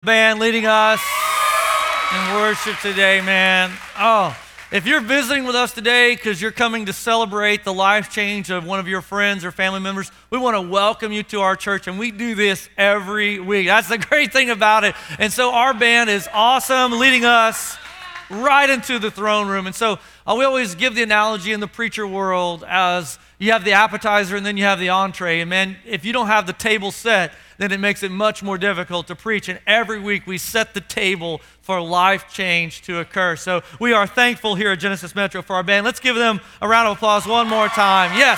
Band leading us in worship today, man. Oh, if you're visiting with us today because you're coming to celebrate the life change of one of your friends or family members, we want to welcome you to our church, and we do this every week. That's the great thing about it. And so our band is awesome, leading us right into the throne room. And so we always give the analogy in the preacher world as you have the appetizer and then you have the entree. And man, if you don't have the table set, then it makes it much more difficult to preach. And every week we set the table for life change to occur. So we are thankful here at Genesis Metro for our band. Let's give them a round of applause one more time. Yes.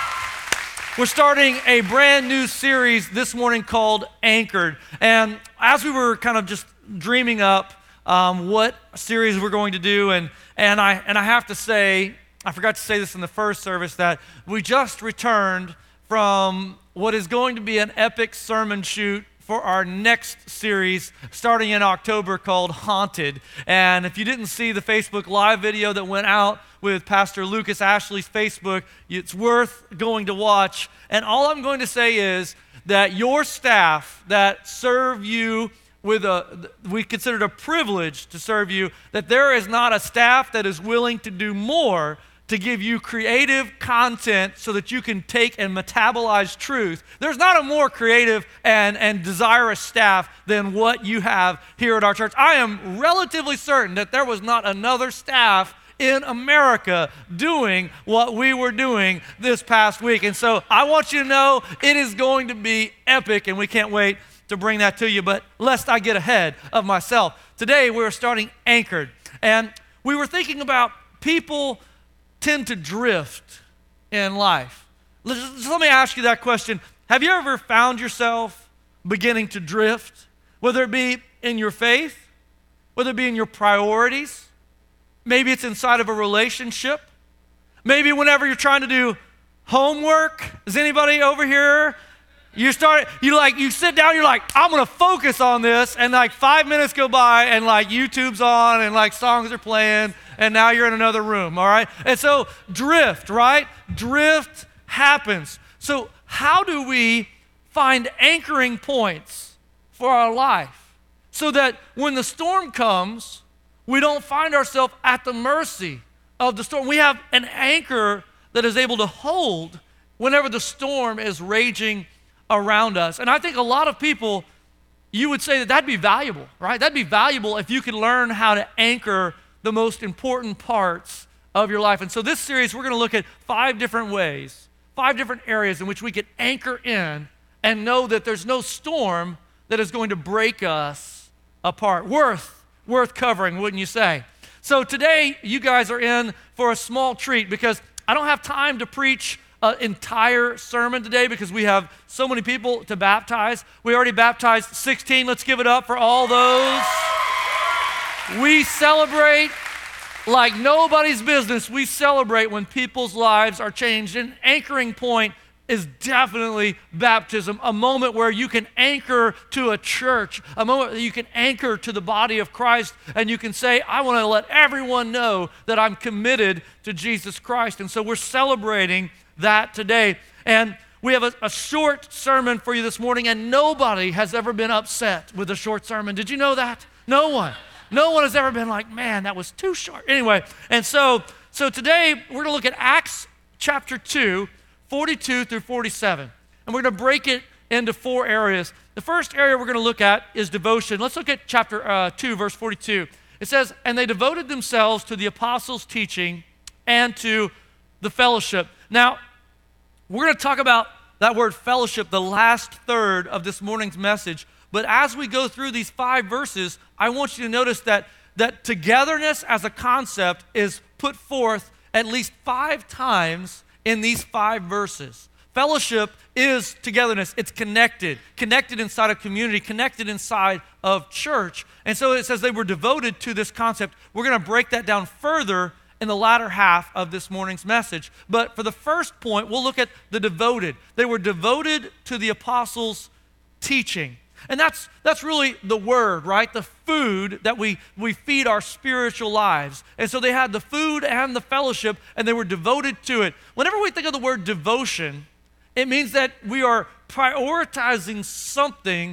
We're starting a brand new series this morning called Anchored. And as we were kind of just dreaming up what series we're going to do, and I have to say, I forgot to say this in the first service, that we just returned from what is going to be an epic sermon shoot for our next series starting in October called Haunted. And if you didn't see the Facebook Live video that went out with Pastor Lucas Ashley's Facebook, it's worth going to watch. And all I'm going to say is that your staff that serve you we consider it a privilege to serve you, that there is not a staff that is willing to do more to give you creative content so that you can take and metabolize truth. There's not a more creative and desirous staff than what you have here at our church. I am relatively certain that there was not another staff in America doing what we were doing this past week. And so I want you to know it is going to be epic, and we can't wait to bring that to you. But lest I get ahead of myself, today we're starting Anchored. And we were thinking about people tend to drift in life. Just let me ask you that question. Have you ever found yourself beginning to drift? Whether it be in your faith, whether it be in your priorities, maybe it's inside of a relationship, maybe whenever you're trying to do homework. Is anybody over here? You sit down, you're like, I'm gonna focus on this, and like 5 minutes go by, and like YouTube's on, and like songs are playing, and now you're in another room, all right? And so drift, right? Drift happens. So how do we find anchoring points for our life so that when the storm comes, we don't find ourselves at the mercy of the storm? We have an anchor that is able to hold whenever the storm is raging around us. And I think a lot of people, you would say that that'd be valuable, right? That'd be valuable if you could learn how to anchor the most important parts of your life. And so this series, we're going to look at 5 different ways, 5 different areas in which we could anchor in and know that there's no storm that is going to break us apart. Worth covering, wouldn't you say? So today, you guys are in for a small treat because I don't have time to preach an entire sermon today because we have so many people to baptize. We already baptized 16. Let's give it up for all those. We celebrate like nobody's business. We celebrate when people's lives are changed. An anchoring point is definitely baptism, a moment where you can anchor to a church, a moment that you can anchor to the body of Christ, and you can say, I want to let everyone know that I'm committed to Jesus Christ. And so we're celebrating that today. And we have a short sermon for you this morning, and nobody has ever been upset with a short sermon. Did you know that? No one. No one has ever been like, man, that was too short. Anyway, and so today we're going to look at Acts chapter 2, 42 through 47. And we're going to break it into 4 areas. The first area we're going to look at is devotion. Let's look at chapter 2, verse 42. It says, and they devoted themselves to the apostles' teaching and to the fellowship. Now, we're going to talk about that word fellowship, the last third of this morning's message. But as we go through these 5 verses, I want you to notice that togetherness as a concept is put forth at least 5 times in these 5 verses. Fellowship is togetherness. It's connected inside a community, connected inside of church. And so it says they were devoted to this concept. We're going to break that down further in the latter half of this morning's message. But for the first point, we'll look at the devoted. They were devoted to the apostles' teaching. And that's really the word, right? The food that we feed our spiritual lives. And so they had the food and the fellowship, and they were devoted to it. Whenever we think of the word devotion, it means that we are prioritizing something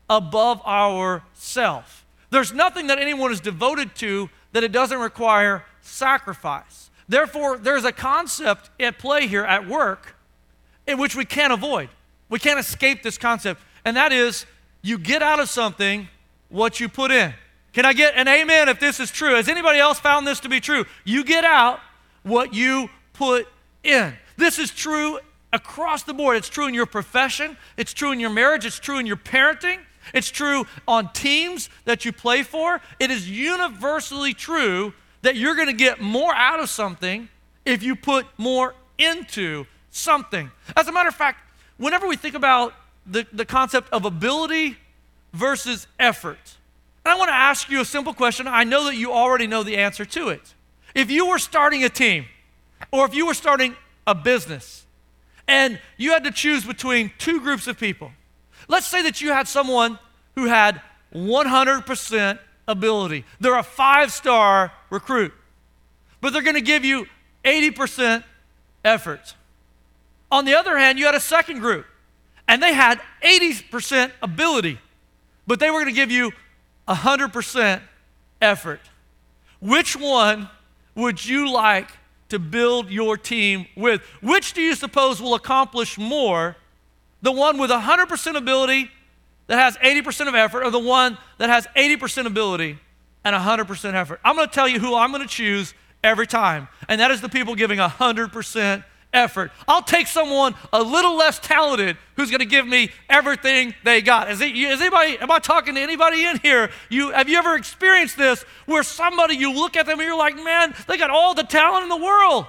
above ourself. There's nothing that anyone is devoted to that it doesn't require sacrifice. Therefore, there's a concept at play here at work in which we can't avoid. We can't escape this concept, and that is you get out of something what you put in. Can I get an amen if this is true? Has anybody else found this to be true? You get out what you put in. This is true across the board. It's true in your profession. It's true in your marriage. It's true in your parenting. It's true on teams that you play for. It is universally true that you're going to get more out of something if you put more into something. As a matter of fact, whenever we think about the concept of ability versus effort, and I want to ask you a simple question. I know that you already know the answer to it. If you were starting a team, or if you were starting a business, and you had to choose between two groups of people, let's say that you had someone who had 100% ability. They're a 5-star recruit, but they're going to give you 80% effort. On the other hand, you had a second group, and they had 80% ability, but they were going to give you 100% effort. Which one would you like to build your team with? Which do you suppose will accomplish more? The one with 100% ability that has 80% of effort, or the one that has 80% ability and 100% effort? I'm going to tell you who I'm going to choose every time, and that is the people giving 100% effort. I'll take someone a little less talented who's going to give me everything they got. Is anybody, am I talking to anybody in here? Have you ever experienced this where somebody, you look at them and you're like, man, they got all the talent in the world,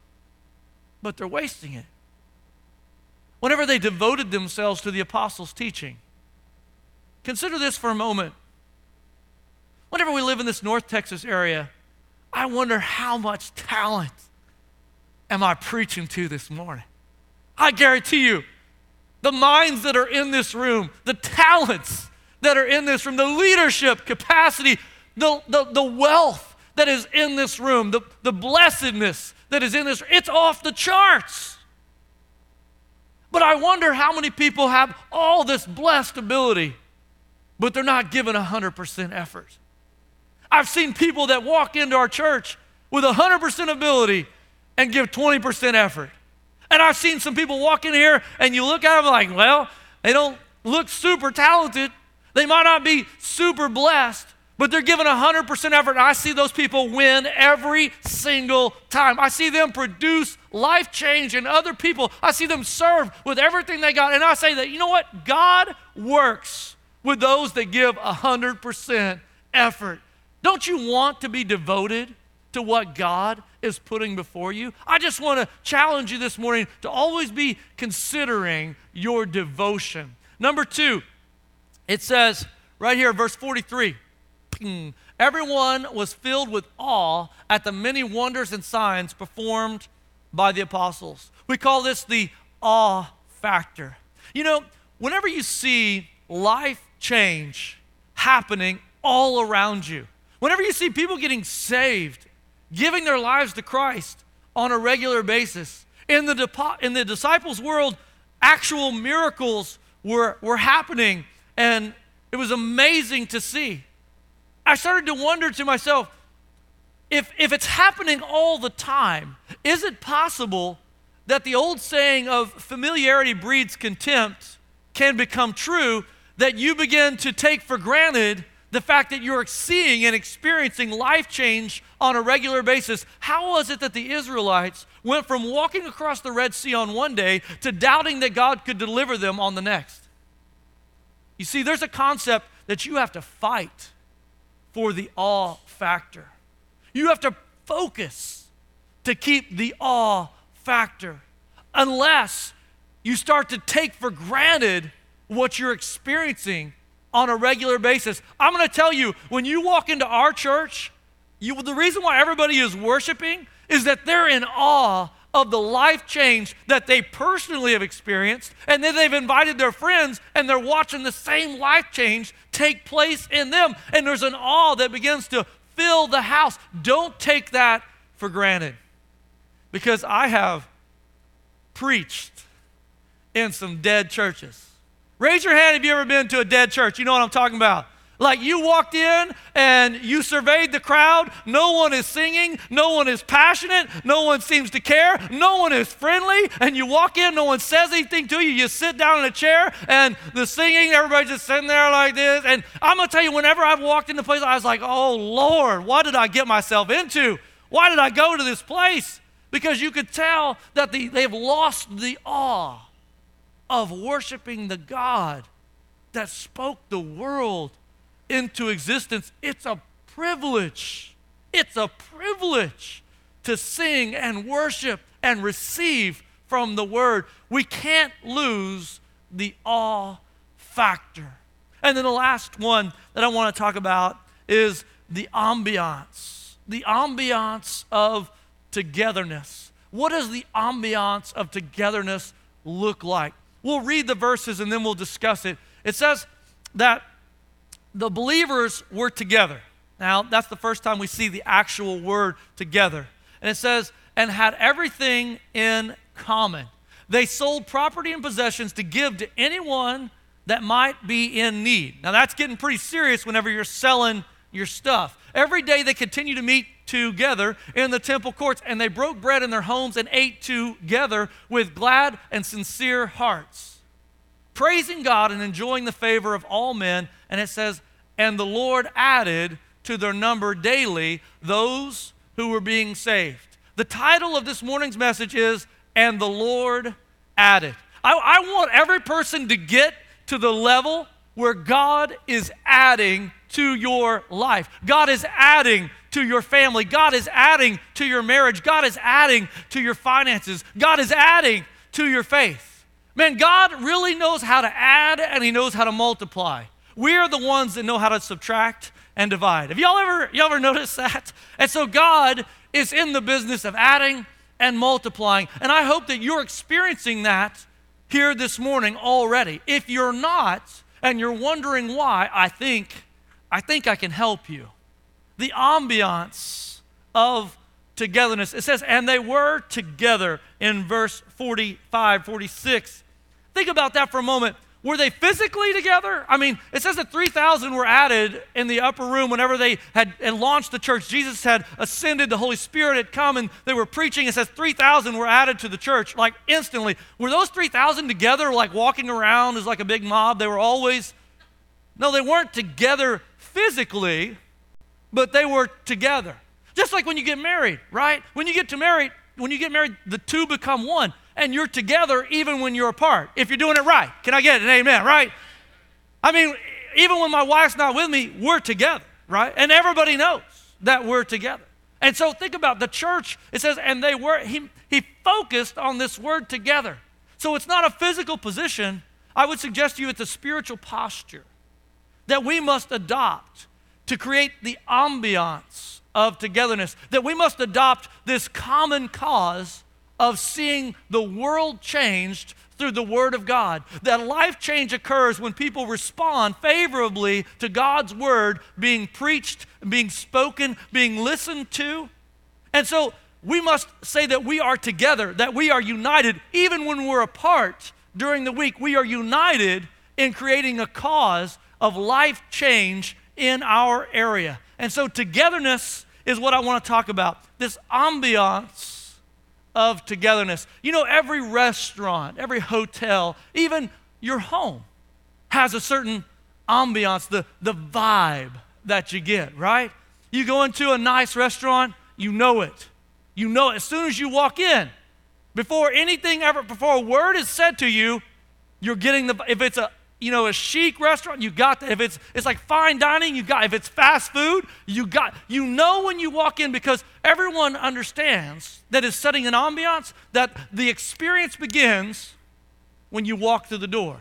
but they're wasting it? Whenever they devoted themselves to the apostles' teaching. Consider this for a moment. Whenever we live in this North Texas area, I wonder how much talent am I preaching to this morning? I guarantee you, the minds that are in this room, the talents that are in this room, the leadership capacity, the wealth that is in this room, the blessedness that is in this room, it's off the charts. But I wonder how many people have all this blessed ability, but they're not giving 100% effort. I've seen people that walk into our church with 100% ability and give 20% effort. And I've seen some people walk in here and you look at them like, well, they don't look super talented. They might not be super blessed, but they're giving 100% effort. And I see those people win every single time. I see them produce life change in other people. I see them serve with everything they got. And I say that, you know what? God works with those that give 100% effort. Don't you want to be devoted to what God is putting before you? I just want to challenge you this morning to always be considering your devotion. Number 2, it says right here, verse 43, everyone was filled with awe at the many wonders and signs performed by the apostles. We call this the awe factor. You know, whenever you see life change happening all around you, whenever you see people getting saved, giving their lives to Christ on a regular basis, in the disciples' world, actual miracles were happening, and it was amazing to see. I started to wonder to myself, if it's happening all the time, is it possible that the old saying of familiarity breeds contempt can become true, that you begin to take for granted the fact that you're seeing and experiencing life change on a regular basis? How was it that the Israelites went from walking across the Red Sea on one day to doubting that God could deliver them on the next? You see, there's a concept that you have to fight for the awe factor. You have to focus to keep the awe factor, unless you start to take for granted what you're experiencing on a regular basis. I'm going to tell you, when you walk into our church, the reason why everybody is worshiping is that they're in awe of the life change that they personally have experienced, and then they've invited their friends, and they're watching the same life change take place in them, and there's an awe that begins to fill the house. Don't take that for granted, because I have preached in some dead churches, Raise your hand if you ever been to a dead church. You know what I'm talking about. Like you walked in and you surveyed the crowd. No one is singing. No one is passionate. No one seems to care. No one is friendly. And you walk in, no one says anything to you. You sit down in a chair and the singing, everybody's just sitting there like this. And I'm going to tell you, whenever I've walked into places, I was like, oh, Lord, what did I get myself into? Why did I go to this place? Because you could tell that they've lost the awe of worshiping the God that spoke the world into existence. It's a privilege. It's a privilege to sing and worship and receive from the Word. We can't lose the awe factor. And then the last one that I want to talk about is the ambiance of togetherness. What does the ambiance of togetherness look like? We'll read the verses and then we'll discuss it. It says that the believers were together. Now, that's the first time we see the actual word together. And it says, and had everything in common. They sold property and possessions to give to anyone that might be in need. Now, that's getting pretty serious whenever you're selling your stuff. Every day they continue to meet together in the temple courts, and they broke bread in their homes and ate together with glad and sincere hearts, praising God and enjoying the favor of all men. And it says, and the Lord added to their number daily those who were being saved. The title of this morning's message is, and the Lord added. I want every person to get to the level where God is adding to your life. God is adding to your family. God is adding to your marriage. God is adding to your finances. God is adding to your faith. Man, God really knows how to add and He knows how to multiply. We are the ones that know how to subtract and divide. Have y'all ever noticed that? And so God is in the business of adding and multiplying. And I hope that you're experiencing that here this morning already. If you're not, and you're wondering why, I think I can help you. The ambiance of togetherness. It says, and they were together in verse 45, 46. Think about that for a moment. Were they physically together? I mean, it says that 3,000 were added in the upper room whenever they had launched the church. Jesus had ascended, the Holy Spirit had come, and they were preaching. It says 3,000 were added to the church, like instantly. Were those 3,000 together, like walking around as like a big mob? They were always, no, they weren't together physically, but they were together. Just like when you get married, right? When you get married, the two become one. And you're together even when you're apart, if you're doing it right. Can I get an amen, right? I mean, even when my wife's not with me, we're together, right? And everybody knows that we're together. And so think about the church. It says, and they were, he focused on this word together. So it's not a physical position. I would suggest to you it's a spiritual posture that we must adopt to create the ambiance of togetherness, that we must adopt this common cause of seeing the world changed through the Word of God. That life change occurs when people respond favorably to God's Word being preached, being spoken, being listened to. And so we must say that we are together, that we are united, even when we're apart during the week. We are united in creating a cause of life change in our area. And so togetherness is what I want to talk about, this ambiance of togetherness. You know, every restaurant, every hotel, even your home has a certain ambiance, the vibe that you get, right? You go into a nice restaurant, you know it. You know it as soon as you walk in. Before a word is said to you, you're getting if it's a chic restaurant, you got that. If it's like fine dining, you got. If it's fast food, you got. You know when you walk in because everyone understands that it's setting an ambiance, that the experience begins when you walk through the door.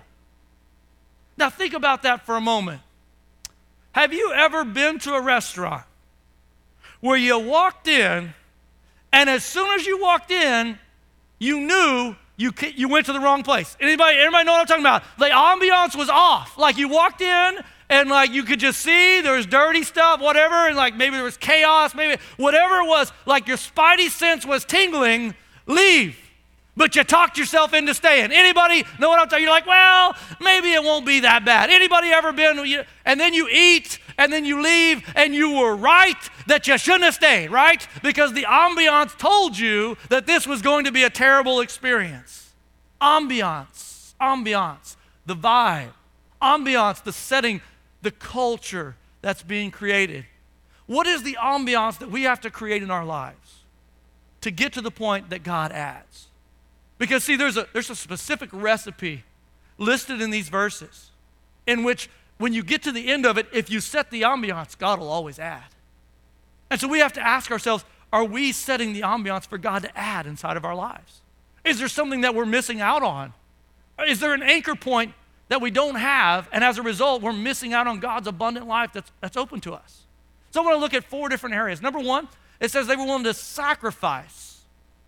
Now think about that for a moment. Have you ever been to a restaurant where you walked in, and as soon as you walked in, you knew you went to the wrong place? Anybody know what I'm talking about? The ambiance was off. Like you walked in and like you could just see there was dirty stuff, whatever, and like maybe there was chaos, maybe whatever it was, like your spidey sense was tingling, leave. But you talked yourself into staying. Anybody know what I'm talking? You're like, well, maybe it won't be that bad. Anybody ever been? And then you eat, and then you leave, and you were right that you shouldn't have stayed, right? Because the ambiance told you that this was going to be a terrible experience. Ambiance, the vibe, ambiance, the setting, the culture that's being created. What is the ambiance that we have to create in our lives to get to the point that God adds? Because see, there's a specific recipe listed in these verses in which when you get to the end of it, if you set the ambiance, God will always add. And so we have to ask ourselves, are we setting the ambiance for God to add inside of our lives? Is there something that we're missing out on? Is there an anchor point that we don't have, and as a result, we're missing out on God's abundant life that's open to us? So I want to look at 4 different areas. Number 1, it says they were willing to sacrifice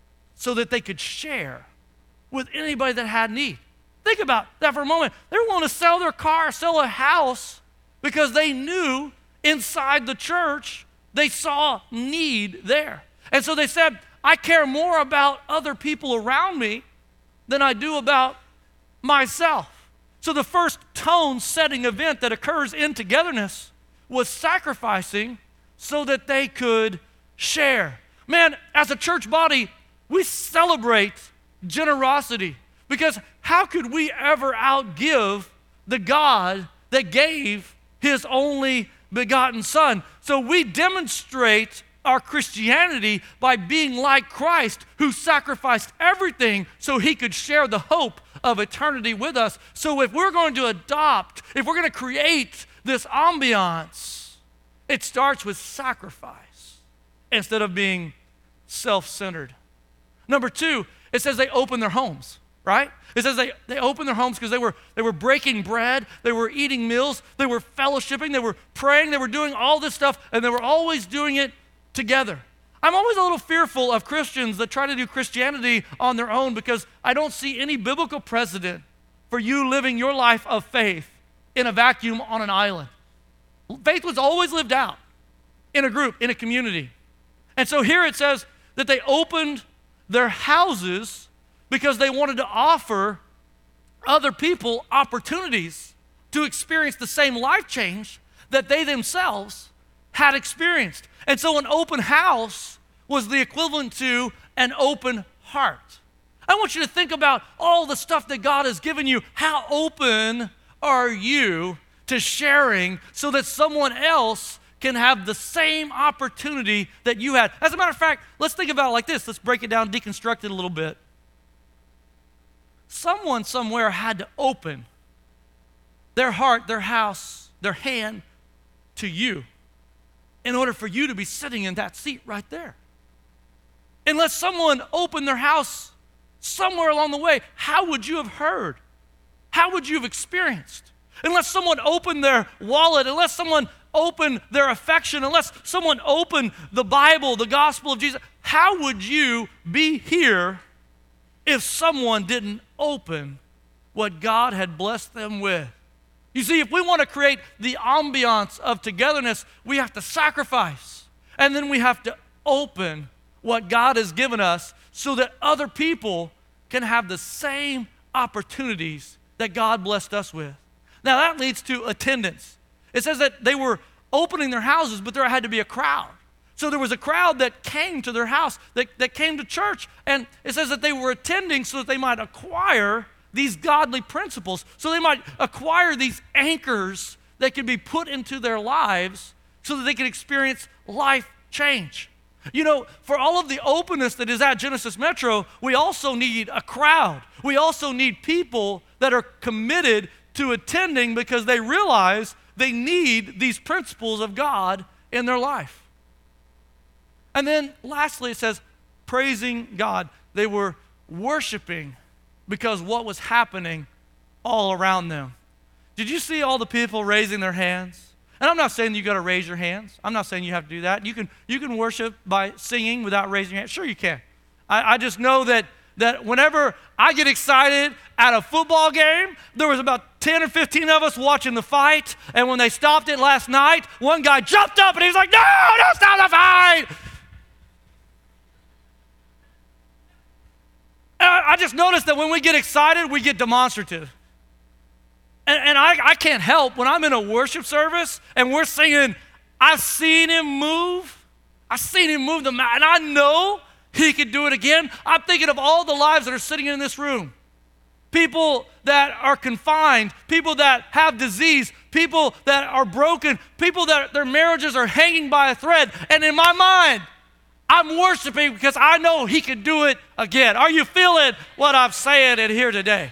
so that they could share with anybody that had need. Think about that for a moment. They were willing to sell their car, sell a house, because they knew inside the church they saw need there. And so they said, I care more about other people around me than I do about myself. So the first tone-setting event that occurs in togetherness was sacrificing so that they could share. Man, as a church body, we celebrate generosity, because how could we ever outgive the God that gave his only begotten Son? So we demonstrate our Christianity by being like Christ, who sacrificed everything so he could share the hope of eternity with us. So if we're going to if we're going to create this ambiance, it starts with sacrifice instead of being self-centered. Number 2, it says they opened their homes, right? It says they opened their homes because they were breaking bread, they were eating meals, they were fellowshipping, they were praying, they were doing all this stuff, and they were always doing it together. I'm always a little fearful of Christians that try to do Christianity on their own, because I don't see any biblical precedent for you living your life of faith in a vacuum on an island. Faith was always lived out in a group, in a community. And so here it says that they opened their houses because they wanted to offer other people opportunities to experience the same life change that they themselves had experienced. And so an open house was the equivalent to an open heart. I want you to think about all the stuff that God has given you. How open are you to sharing so that someone else can have the same opportunity that you had? As a matter of fact, let's think about it like this. Let's break it down, deconstruct it a little bit. Someone somewhere had to open their heart, their house, their hand to you in order for you to be sitting in that seat right there. Unless someone opened their house somewhere along the way, how would you have heard? How would you have experienced? Unless someone opened their wallet, unless someone opened their affection, unless someone opened the Bible, the gospel of Jesus, how would you be here if someone didn't open what God had blessed them with? You see, if we want to create the ambiance of togetherness, we have to sacrifice. And then we have to open what God has given us so that other people can have the same opportunities that God blessed us with. Now that leads to attendance. It says that they were opening their houses, but there had to be a crowd. So there was a crowd that came to their house, that came to church. And it says that they were attending so that they might acquire these godly principles, so they might acquire these anchors that could be put into their lives so that they could experience life change. You know, for all of the openness that is at Genesis Metro, we also need a crowd. We also need people that are committed to attending because they realize they need these principles of God in their life. And then lastly, it says, praising God. They were worshiping because what was happening all around them. Did you see all the people raising their hands? And I'm not saying you got to raise your hands. I'm not saying you have to do that. You can worship by singing without raising your hands. Sure you can. I just know that whenever I get excited at a football game, there was about 10 or 15 of us watching the fight, and when they stopped it last night, one guy jumped up and he was like, "No, don't stop the fight!" And I just noticed that when we get excited, we get demonstrative. And I can't help when I'm in a worship service and we're singing, I've seen him move. I've seen him move the mountain. And I know he could do it again. I'm thinking of all the lives that are sitting in this room. People that are confined, people that have disease, people that are broken, people that their marriages are hanging by a thread. And in my mind, I'm worshiping because I know he can do it again. Are you feeling what I'm saying in here today?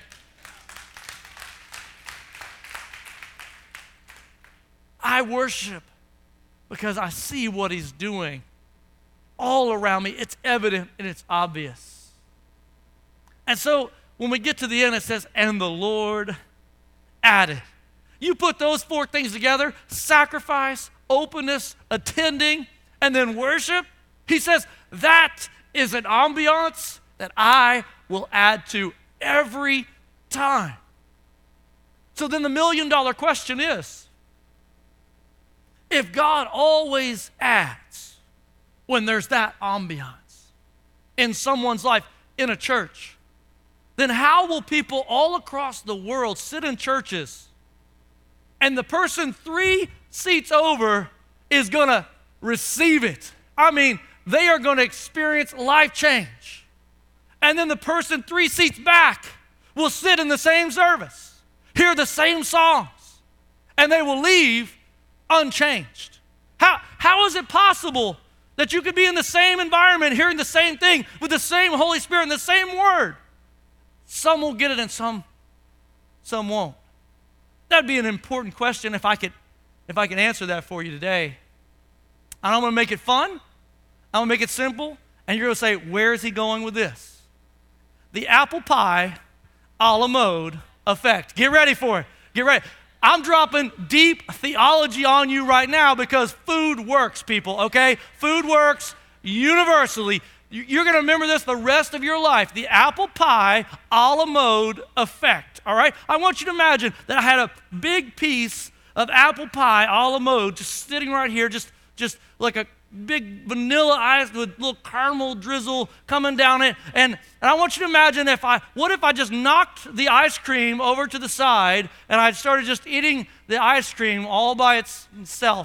I worship because I see what he's doing all around me. It's evident and it's obvious. And so when we get to the end, it says, and the Lord added. You put those four things together, sacrifice, openness, attending, and then worship. He says, that is an ambiance that I will add to every time. So then the million-dollar question is, if God always adds when there's that ambiance in someone's life, in a church, then how will people all across the world sit in churches and the person 3 seats over is going to receive it? I mean, they are going to experience life change. And then the person 3 seats back will sit in the same service, hear the same songs, and they will leave unchanged. How is it possible that you could be in the same environment, hearing the same thing, with the same Holy Spirit and the same word? Some will get it and some won't. That'd be an important question if I could answer that for you today. And I'm going to make it fun. I'm going to make it simple. And you're going to say, where is he going with this? The apple pie a la mode effect. Get ready for it. Get ready. I'm dropping deep theology on you right now because food works, people, okay? Food works universally. You're going to remember this the rest of your life. The apple pie a la mode effect, all right? I want you to imagine that I had a big piece of apple pie a la mode just sitting right here, just like a big vanilla ice with little caramel drizzle coming down it. And I want you to imagine what if I just knocked the ice cream over to the side and I started just eating the ice cream all by itself,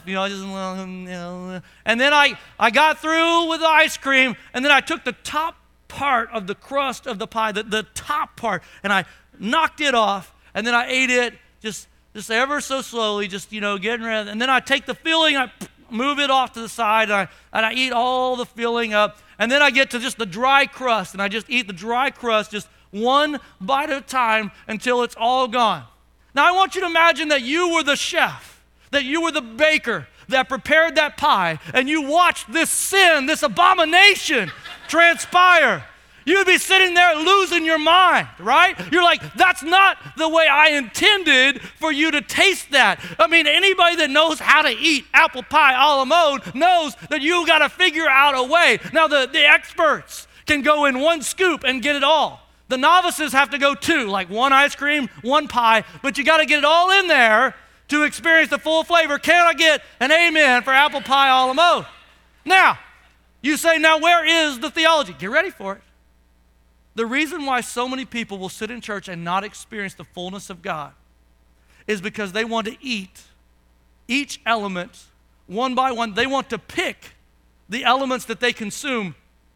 and then I got through with the ice cream, and then I took the top part of the crust of the pie, the top part, and I knocked it off, and then I ate it just ever so slowly, getting rid, and then I take the filling, I move it off to the side, and I eat all the filling up, and then I get to just the dry crust, and I just eat the dry crust just one bite at a time until it's all gone. Now I want you to imagine that you were the chef, that you were the baker that prepared that pie, and you watched this sin, this abomination transpire. You'd be sitting there losing your mind, right? You're like, that's not the way I intended for you to taste that. I mean, anybody that knows how to eat apple pie a la mode knows that you got to figure out a way. Now, the experts can go in one scoop and get it all. The novices have to go 2, like 1 ice cream, 1 pie, but you got to get it all in there to experience the full flavor. Can I get an amen for apple pie a la mode? Now, you say, now where is the theology? Get ready for it. The reason why so many people will sit in church and not experience the fullness of God is because they want to eat each element one by one. They want to pick the elements that they consume.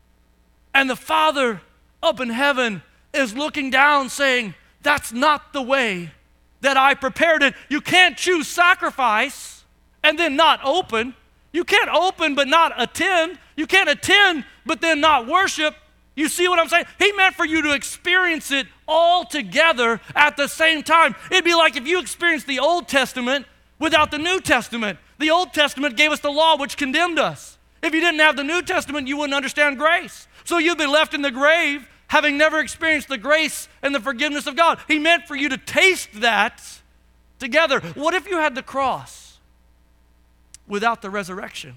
And the Father up in heaven is looking down saying, that's not the way that I prepared it. You can't choose sacrifice and then not open. You can't open but not attend. You can't attend but then not worship. You see what I'm saying? He meant for you to experience it all together at the same time. It'd be like if you experienced the Old Testament without the New Testament. The Old Testament gave us the law which condemned us. If you didn't have the New Testament, you wouldn't understand grace. So you'd be left in the grave having never experienced the grace and the forgiveness of God. He meant for you to taste that together. What if you had the cross without the resurrection?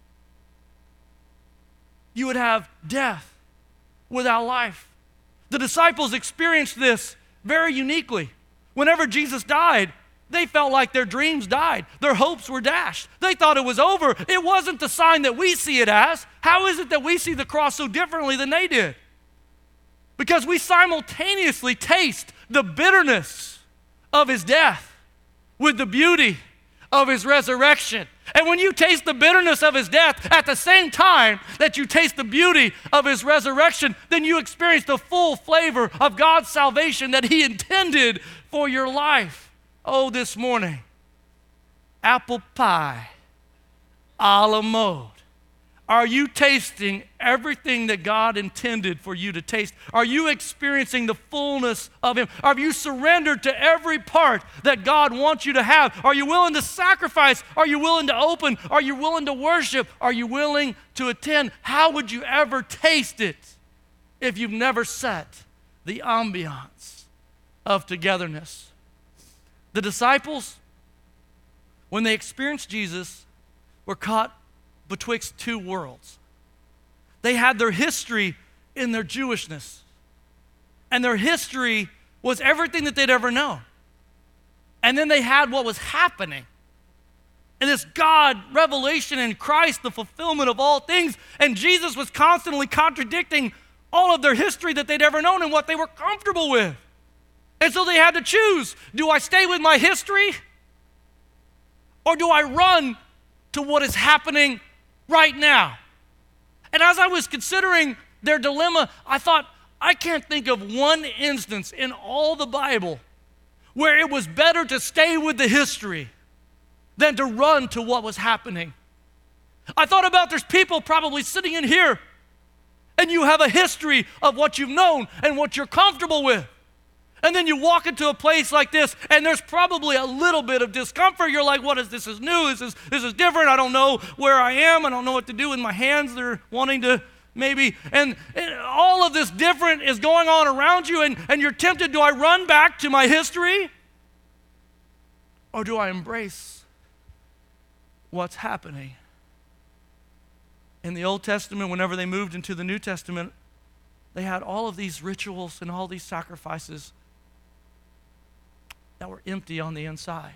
You would have death without life. The disciples experienced this very uniquely. Whenever Jesus died, they felt like their dreams died. Their hopes were dashed. They thought it was over. It wasn't the sign that we see it as. How is it that we see the cross so differently than they did? because we simultaneously taste the bitterness of his death with the beauty of his resurrection. And when you taste the bitterness of his death at the same time that you taste the beauty of his resurrection, then you experience the full flavor of God's salvation that he intended for your life. Oh, this morning, apple pie, a la mode. Are you tasting everything that God intended for you to taste? Are you experiencing the fullness of him? Have you surrendered to every part that God wants you to have? Are you willing to sacrifice? Are you willing to open? Are you willing to worship? Are you willing to attend? How would you ever taste it if you've never set the ambiance of togetherness? The disciples, when they experienced Jesus, were caught betwixt two worlds. They had their history in their Jewishness, and their history was everything that they'd ever known. And then they had what was happening, and this God revelation in Christ, the fulfillment of all things, and Jesus was constantly contradicting all of their history that they'd ever known and what they were comfortable with. And so they had to choose, do I stay with my history, or do I run to what is happening right now? And as I was considering their dilemma, I thought, I can't think of one instance in all the Bible where it was better to stay with the history than to run to what was happening. I thought about there's people probably sitting in here, and you have a history of what you've known and what you're comfortable with. And then you walk into a place like this, and there's probably a little bit of discomfort. You're like, what is this? Is new. This is different. I don't know where I am. I don't know what to do with my hands. They're wanting to maybe, and all of this different is going on around you, and you're tempted, do I run back to my history? Or do I embrace what's happening? In the Old Testament, whenever they moved into the New Testament, they had all of these rituals and all these sacrifices that were empty on the inside.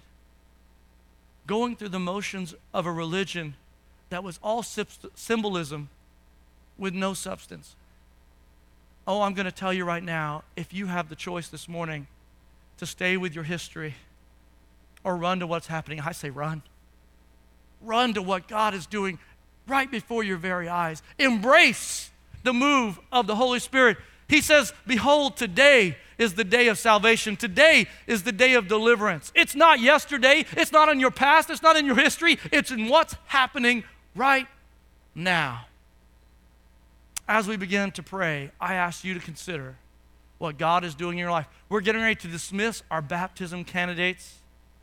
Going through the motions of a religion that was all symbolism with no substance. Oh, I'm going to tell you right now, if you have the choice this morning to stay with your history or run to what's happening, I say run. Run to what God is doing right before your very eyes. Embrace the move of the Holy Spirit. He says, behold, today is the day of salvation. Today is the day of deliverance. It's not yesterday. It's not in your past. It's not in your history. It's in what's happening right now. As we begin to pray, I ask you to consider what God is doing in your life. We're getting ready to dismiss our baptism candidates.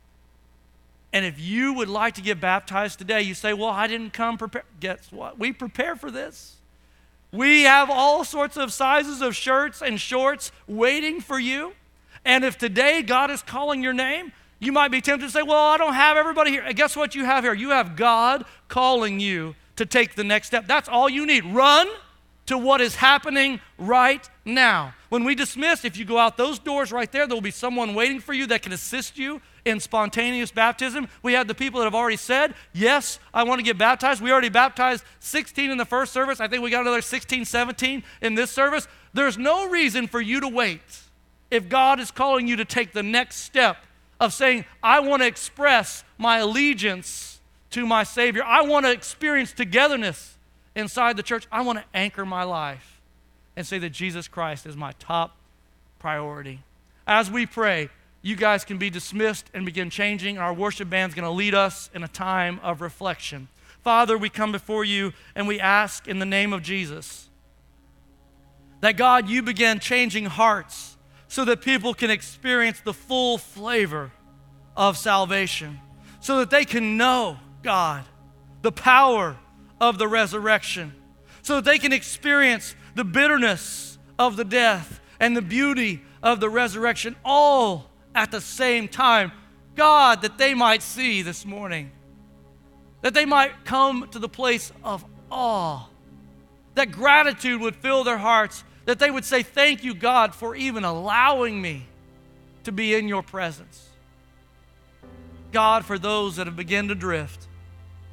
And if you would like to get baptized today, you say, well, I didn't come prepared. Guess what? We prepare for this. We have all sorts of sizes of shirts and shorts waiting for you. And if today God is calling your name, you might be tempted to say, well, I don't have everybody here. And guess what you have here? You have God calling you to take the next step. That's all you need. Run to what is happening right now. When we dismiss, if you go out those doors right there will be someone waiting for you that can assist you in spontaneous baptism. We have the people that have already said, yes, I want to get baptized. We already baptized 16 in the first service. I think we got another 16, 17 in this service. There's no reason for you to wait if God is calling you to take the next step of saying, I want to express my allegiance to my Savior. I want to experience togetherness inside the church. I want to anchor my life and say that Jesus Christ is my top priority. As we pray, you guys can be dismissed and begin changing. Our worship band's going to lead us in a time of reflection. Father, we come before you and we ask in the name of Jesus that, God, you begin changing hearts so that people can experience the full flavor of salvation, so that they can know, God, the power of the resurrection, so that they can experience the bitterness of the death and the beauty of the resurrection all at the same time. God, that they might see this morning, that they might come to the place of awe, that gratitude would fill their hearts, that they would say, thank you, God, for even allowing me to be in your presence. God, for those that have begun to drift,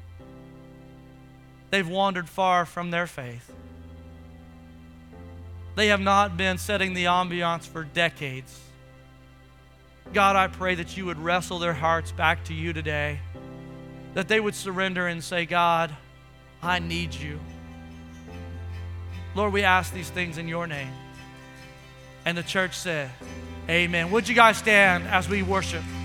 they've wandered far from their faith. They have not been setting the ambiance for decades. God, I pray that you would wrestle their hearts back to you today, that they would surrender and say, God, I need you. Lord, we ask these things in your name. And the church said, amen. Would you guys stand as we worship?